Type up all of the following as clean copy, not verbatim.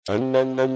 So what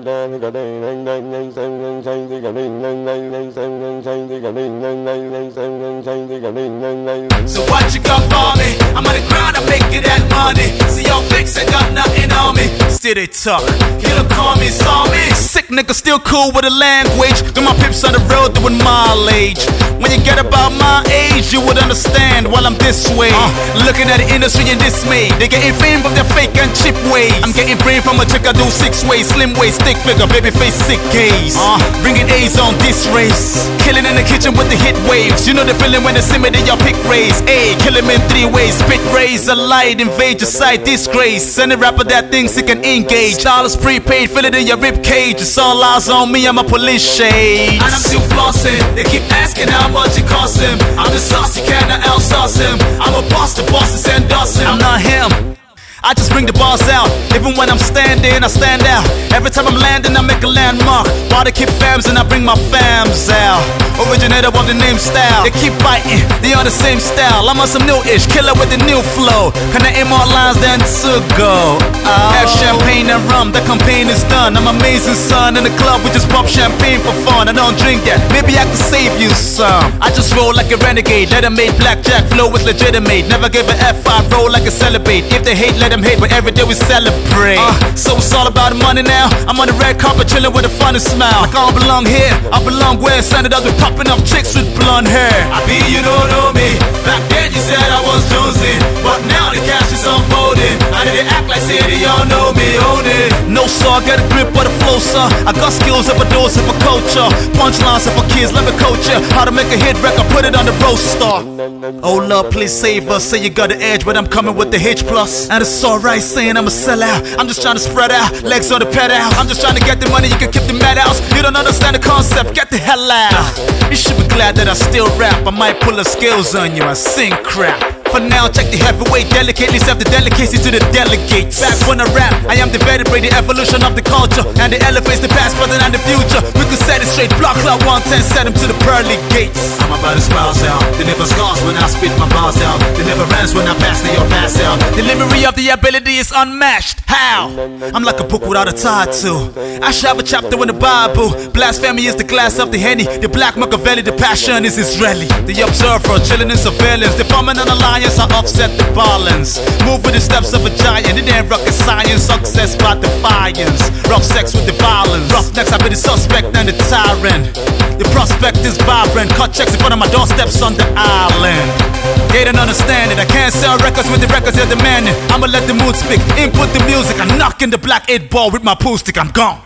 you got for me? I'm on the ground, I'm making that money. See your fix, I got nothing on me. Still they talk, you don't call me, saw me. Sick nigga still cool with the language. Got my pips on the road doing mileage. When you get about my age, you would understand while I'm this way. Looking at the industry in dismay. They getting fame from their fake and cheap ways. I'm getting brain from a chick I do 6 ways. Slim waist, thick figure, baby face, sick gaze. Bringing A's on this race. Killing in the kitchen with the hit waves. You know the feeling when they see me, then your pick raise. Ayy, kill him in 3 ways. Spit raise, a light, invade your side, disgrace. Any rapper that thinks he can engage. Dollars prepaid, feel it in your rib cage. It's all eyes on me, I'm a police shade. And I'm still flossing. They keep asking how much it costs him. I'm the saucy, can I outsource him? I'm a boss, the bosses endorse him. I'm not him, I just bring the bars out. Even when I'm standing, I stand out. Every time I'm landing, I make a landmark. While they keep fams and I bring my fams out. Originator of the name style. They keep biting, they on the same style. I'm on some new-ish, killer with the new flow. Connecting more lines than to go. Have champagne and rum, the campaign is done. I'm amazing son, in the club we just pop champagne for fun. I don't drink that, maybe I can save you some. I just roll like a renegade, let them make blackjack flow is legitimate. Never give a F, I roll like a celebrate. If they hate, let them hate, but every day we celebrate. So it's all about the money now. I'm on the red carpet chilling with a funny smile. Like I don't belong here, I belong where Santa does with popping up chicks with blonde hair. I be, you don't know me. Back then you said I was Jonesy, but now the cash is unfolding. I didn't act like say they all know me, own it. No sir, I got a grip of the flow, sir. I got skills of a dose of a culture. Punchlines for kids, let me coach ya. How to make a hit record, put it on the roaster. Oh Lord, please save us. Say you got the edge, but I'm coming with the H plus. And it's alright saying I'm a sellout. I'm just trying to spread out, legs on the pedal. I'm just trying to get the money, you can keep the medals. You don't understand the concept, get the hell out. You should be glad that I still rap. I might pull the skills on you and sing crap. For now, check the heavyweight, delicately serve the delicacy to the delegates. Back when I rap, I am the vertebrae, the evolution of the culture. And the elevates the past, present and the future. We could set it straight, block clock 110, set him to the pearly gates. I'm about to spouse out, they never scars when I spit my bars out. They never ends when I pass, they all pass out. Delivery of the ability is unmatched, how? I'm like a book without a title. I should have a chapter in the Bible. Blasphemy is the glass of the Henny. The black Machiavelli, the passion is Israeli. The observer, chilling in surveillance. The farming and alliance, I offset the balance. Move with the steps of a giant. It ain't rocket science, success by defiance. Rough sex with the violence. Rough necks, I be the suspect and the tyrant. The prospect is vibrant. Cut checks in front of my doorsteps on the island. They don't understand it. I can't sell records with the records they're demanding. I'ma let the mood speak. Input the music. I'm knocking the black 8 ball with my pool stick. I'm gone.